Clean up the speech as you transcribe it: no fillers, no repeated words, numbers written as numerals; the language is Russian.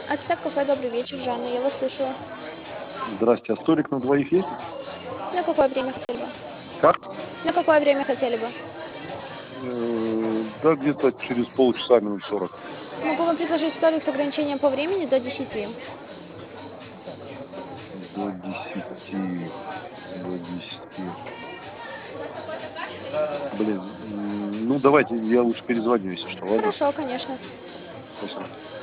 Ацтек кафе, добрый вечер, Жанна, я вас слушаю. Здрасте, а столик на двоих есть? На какое время хотели бы? Как? На какое время хотели бы? Да где-то через полчаса, минут 40. Могу вам предложить столик с ограничением по времени до 10. До 10. До 10. Блин, ну давайте, я лучше перезвоню, если что, ладно? Хорошо, конечно. Спасибо.